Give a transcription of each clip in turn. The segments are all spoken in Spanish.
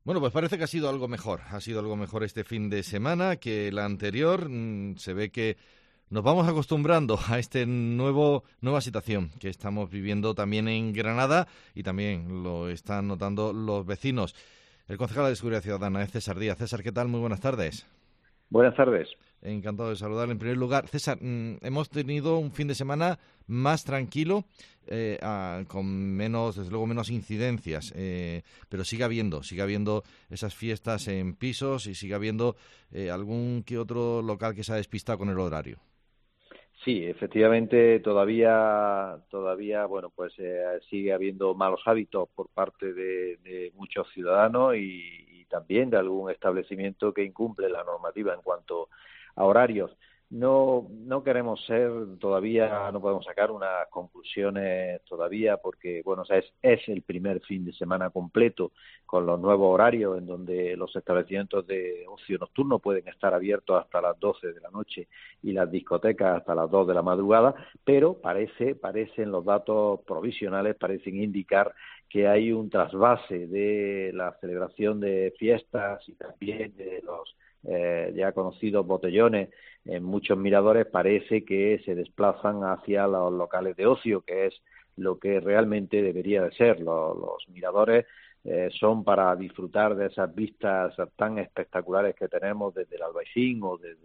Bueno, pues parece que ha sido algo mejor este fin de semana que el anterior. Se ve que nos vamos acostumbrando a nueva situación que estamos viviendo también en Granada y también lo están notando los vecinos. El concejal de Seguridad Ciudadana es César Díaz. César, ¿qué tal? Muy buenas tardes. Buenas tardes. Encantado de saludarle en primer lugar. César, hemos tenido un fin de semana más tranquilo, con menos, desde luego, menos incidencias, pero sigue habiendo esas fiestas en pisos y sigue habiendo algún que otro local que se ha despistado con el horario. Sí, efectivamente, bueno, pues sigue habiendo malos hábitos por parte de muchos ciudadanos y también de algún establecimiento que incumple la normativa en cuanto a horarios. No queremos no podemos sacar unas conclusiones todavía porque, bueno, o sea, es el primer fin de semana completo con los nuevos horarios en donde los establecimientos de ocio nocturno pueden estar abiertos hasta las 12 de la noche y las discotecas hasta las 2 de la madrugada, pero parecen los datos provisionales, parecen indicar que hay un trasvase de la celebración de fiestas y también de los ya conocidos botellones en muchos miradores. Parece que se desplazan hacia los locales de ocio, que es lo que realmente debería de ser. Los miradores son para disfrutar de esas vistas tan espectaculares que tenemos desde el Albaicín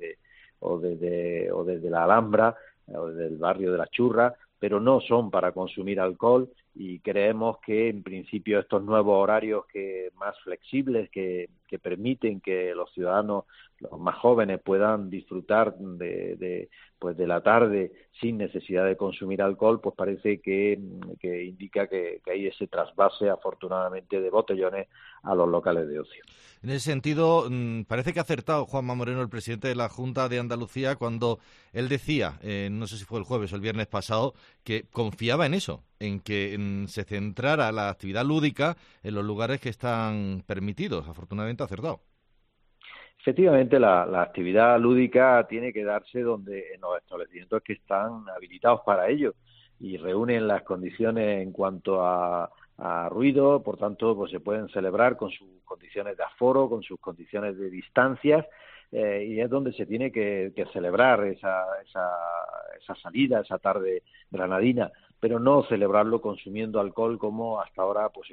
o desde la Alhambra o desde el barrio de la Churra, pero no son para consumir alcohol, y creemos que en principio estos nuevos horarios más flexibles que permiten que los ciudadanos, los más jóvenes, puedan disfrutar pues de la tarde sin necesidad de consumir alcohol, pues parece que indica que hay ese trasvase, afortunadamente, de botellones a los locales de ocio. En ese sentido, parece que ha acertado Juanma Moreno, el presidente de la Junta de Andalucía, cuando él decía, no sé si fue el jueves o el viernes pasado, que confiaba en eso, en que se centrara la actividad lúdica en los lugares que están permitidos. Afortunadamente ha acertado. Efectivamente, la actividad lúdica tiene que darse donde en los establecimientos que están habilitados para ello y reúnen las condiciones en cuanto a ruido. Por tanto, pues se pueden celebrar con sus condiciones de aforo, con sus condiciones de distancias, y es donde se tiene que celebrar esa salida, esa tarde granadina, pero no celebrarlo consumiendo alcohol como hasta ahora pues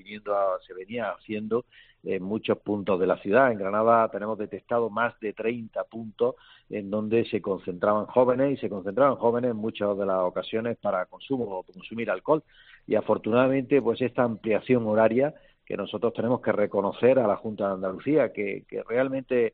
se venía haciendo en muchos puntos de la ciudad. En Granada tenemos detectado más de 30 puntos en donde se concentraban jóvenes en muchas de las ocasiones para consumir alcohol. Y afortunadamente, pues esta ampliación horaria que nosotros tenemos que reconocer a la Junta de Andalucía, que realmente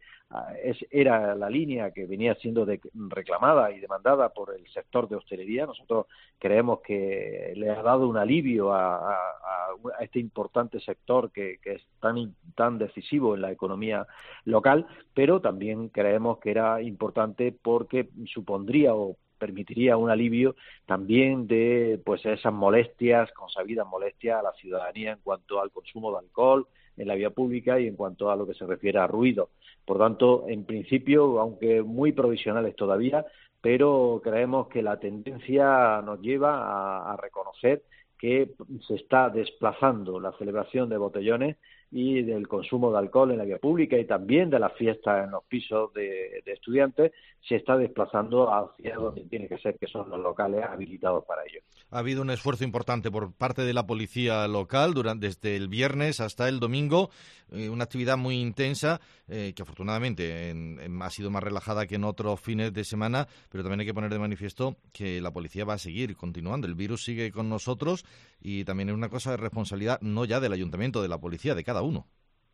era la línea que venía siendo reclamada y demandada por el sector de hostelería. Nosotros creemos que le ha dado un alivio a este importante sector que es tan decisivo en la economía local, pero también creemos que era importante porque supondría o permitiría un alivio también de pues esas molestias, consabidas molestias a la ciudadanía en cuanto al consumo de alcohol en la vía pública y en cuanto a lo que se refiere a ruido. Por tanto, en principio, aunque muy provisionales todavía, pero creemos que la tendencia nos lleva a reconocer que se está desplazando la celebración de botellones y del consumo de alcohol en la vía pública y también de las fiestas en los pisos de estudiantes, se está desplazando hacia donde tiene que ser, que son los locales habilitados para ello. Ha habido un esfuerzo importante por parte de la policía local desde el viernes hasta el domingo, una actividad muy intensa que afortunadamente ha sido más relajada que en otros fines de semana, pero también hay que poner de manifiesto que la policía va a seguir continuando. El virus sigue con nosotros y también es una cosa de responsabilidad no ya del ayuntamiento, de la policía, de cada uno.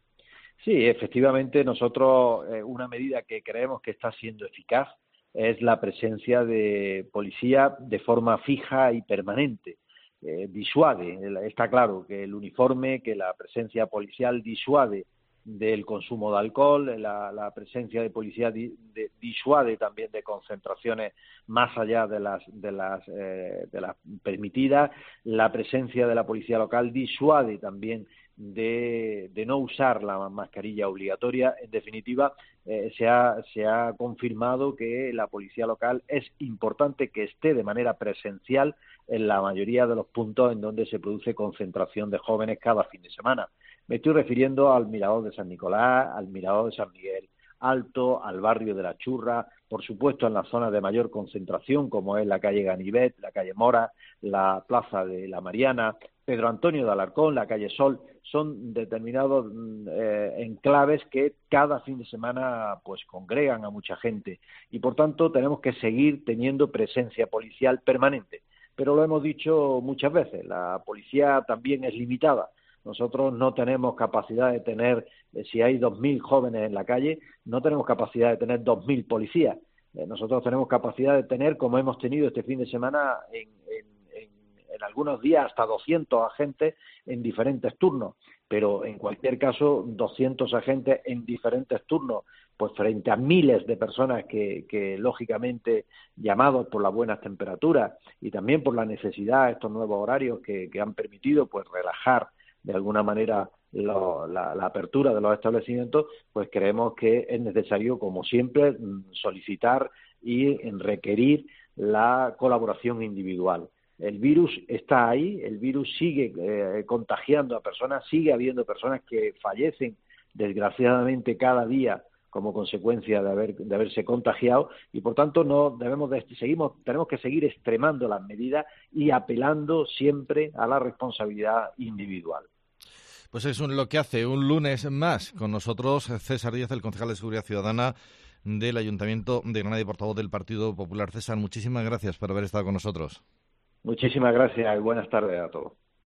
Sí, efectivamente, nosotros una medida que creemos que está siendo eficaz es la presencia de policía de forma fija y permanente. Disuade, está claro que el uniforme, que la presencia policial disuade del consumo de alcohol, la presencia de policía disuade también de concentraciones más allá de las permitidas, la presencia de la policía local disuade también de no usar la mascarilla obligatoria. En definitiva, se ha confirmado que la policía local es importante que esté de manera presencial en la mayoría de los puntos en donde se produce concentración de jóvenes cada fin de semana. Me estoy refiriendo al Mirador de San Nicolás, al Mirador de San Miguel Alto, al barrio de La Churra, por supuesto en las zonas de mayor concentración, como es la calle Ganivet, la calle Mora, la plaza de la Mariana, Pedro Antonio de Alarcón, la calle Sol. Son determinados enclaves que cada fin de semana pues congregan a mucha gente y por tanto tenemos que seguir teniendo presencia policial permanente. Pero lo hemos dicho muchas veces, la policía también es limitada. Nosotros no tenemos capacidad de tener, si hay 2.000 jóvenes en la calle, no tenemos capacidad de tener 2.000 policías. Nosotros tenemos capacidad de tener, como hemos tenido este fin de semana, en algunos días hasta 200 agentes en diferentes turnos. Pero en cualquier caso, 200 agentes en diferentes turnos, pues frente a miles de personas que lógicamente, llamados por las buenas temperaturas y también por la necesidad de estos nuevos horarios que han permitido pues relajar de alguna manera la apertura de los establecimientos, pues creemos que es necesario, como siempre, solicitar y requerir la colaboración individual. El virus está ahí, el virus sigue contagiando a personas, sigue habiendo personas que fallecen desgraciadamente cada día como consecuencia de haberse contagiado y por tanto tenemos que seguir extremando las medidas y apelando siempre a la responsabilidad individual. Pues es lo que hace un lunes más con nosotros César Díaz, el concejal de Seguridad Ciudadana del Ayuntamiento de Granada y portavoz del Partido Popular. César, muchísimas gracias por haber estado con nosotros. Muchísimas gracias y buenas tardes a todos.